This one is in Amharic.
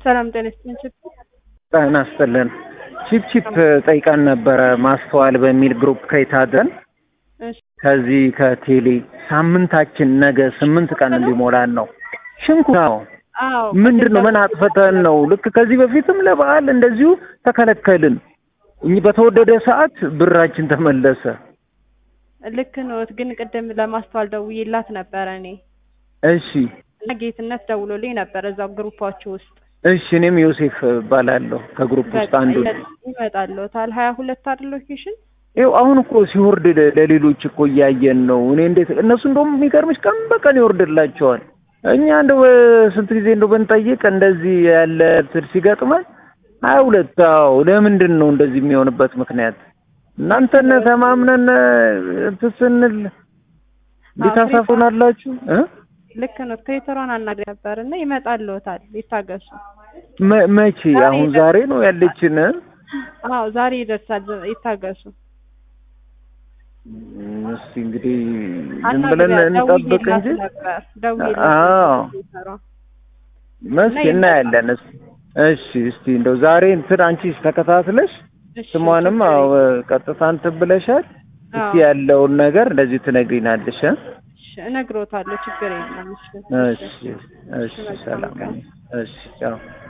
ሰላም ጤና ይስጥልኝ። ጤና ይስጥልን። ቺፕ ጠይቀን ነበረ ማስተዋል በሚል ግሩፕ ከይታደን ከዚህ ከቴሌ ሳምንታችን ነገ 8 ቀን ሊሞላን ነው። ሽንኩርት ምንድነው? ምን አጥፈተን ነው? ልክ ከዚህ በፊትም ለበዓል እንደዚሁ ተከለከልን። በተወደደ ሰዓት ብራችን ተመለሰ። ልክ ነው። ግን ቀደም ለማስተዋል ደውዬላት ነበር እኔ። እሺ ጌትነት ደውሎልኝ ነበር እዛው ግሩፓችሁ ውስጥ። እሺ እኔም ዮሴፍ ባላለሁ ከግሩፕ ውስጥ አንዱ ይመጣለው ታል 22 አይደል ሎኬሽን? ይኸው አሁን እኮ ሲወርድ ለሌሎች እኮ እያየን ነው። እኔ እንዴት እነሱ እንደውም የሚገርምሽ ቀን በቀን ይወርድላቸዋል። እኛ እንደው ስንት ጊዜ እንደው ብንጠይቅ እንደዚህ ያለ ትር ሲገጥመን 22 ለምንድን ነው እንደዚህ የሚሆንበት ምክንያት? እናንተን ተማምነን ትስንል ሊታሳፉናላችሁ ልክ ነው። ከይተራን አናግሬ ነበርና ይመጣልዎታል። ይታገሱ። መቼ? አሁን ዛሬ ነው ያለችን? ዛሬ ይደርሳል። ይታገሱ። እስቲ እንግዲህ ዝም ብለን እንጠብቅ እንጂ መስኪ እናያለን። እሺ እስቲ እንደው ዛሬ እንትን አንቺ ተከታትለሽ ስሟንም ቀጥታ እንትን ብለሻል። እስቲ ያለውን ነገር እንደዚህ ትነግሪናለሽ? እነግሮታለሁ። ችግር የለም። እሺ ሰላም። እሺ ቻው።